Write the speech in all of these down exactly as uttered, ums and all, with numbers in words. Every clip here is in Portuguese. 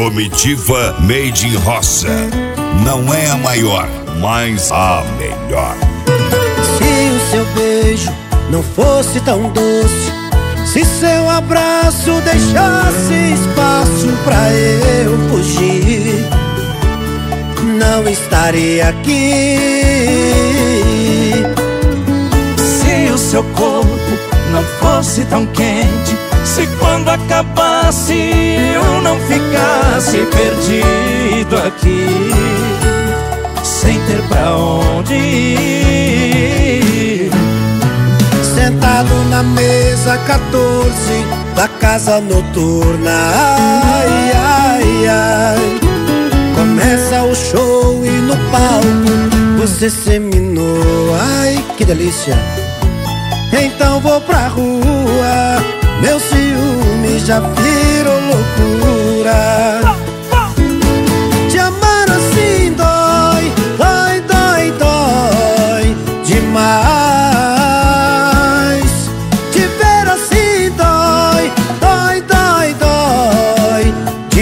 Comitiva Made in Roça. Não é a maior, mas a melhor. Se o seu beijo não fosse tão doce, se seu abraço deixasse espaço pra eu fugir, não estaria aqui. Se o seu corpo não fosse tão quente, se quando acabasse eu não ficasse perdido aqui, sem ter pra onde ir, sentado na mesa quatorze da casa noturna, ai, ai, ai, começa o show e no palco você seminou, ai, que delícia. Então vou pra rua, meu ciúme já virou loucura. Te amar assim dói, dói, dói, dói demais. Te ver assim dói, dói, dói, dói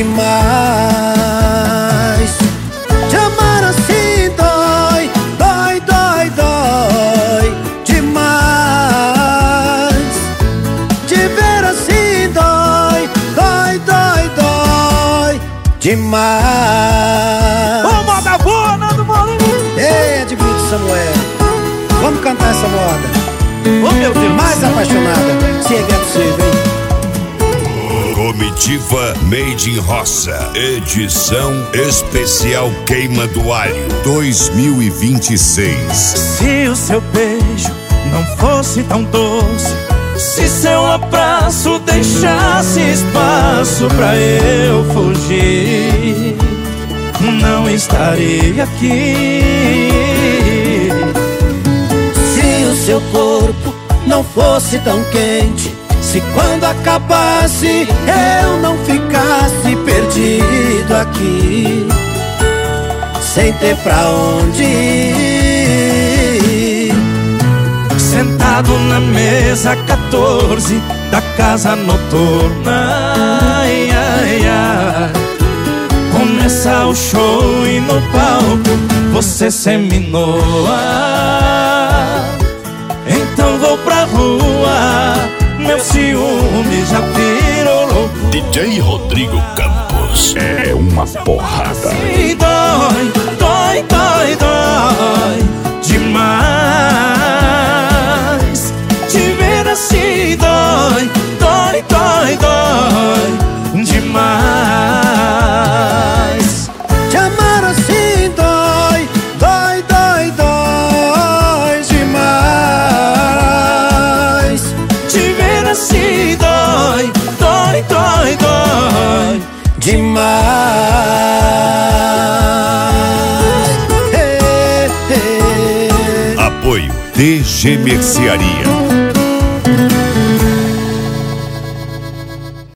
demais. Te amar assim dói, dói, dói, dói demais. Te ver assim dói, dói, dói, dói demais. Ô, moda boa, Nando Molinho! Ei, Edmundo Samuel, vamos cantar essa moda. Ô, meu Deus! Mais apaixonada, se é que é possível, hein? Comitiva Made in Roça. Edição especial Queima do Alho dois mil e vinte e seis. Se o seu beijo não fosse tão doce, se seu abraço deixasse espaço pra eu fugir, não estaria aqui. Se o seu corpo não fosse tão quente, se quando acabasse eu não ficasse perdido aqui, sem ter pra onde ir, sentado na mesa quatorze da casa noturna, ai, ai, ai, começa o show e no palco você seminou, ah, então vou pra rua, meu ciúme já virou louco. D J Rodrigo Campos é uma porrada. E dói, dói, dói, dói demais. Te ver assim dói, dói, dói, dói demais. te amar assim dói, dói, dói, dói demais. Te ver assim dói, dói, dói, dói demais. Hey, hey. Apoio D G Mercearia.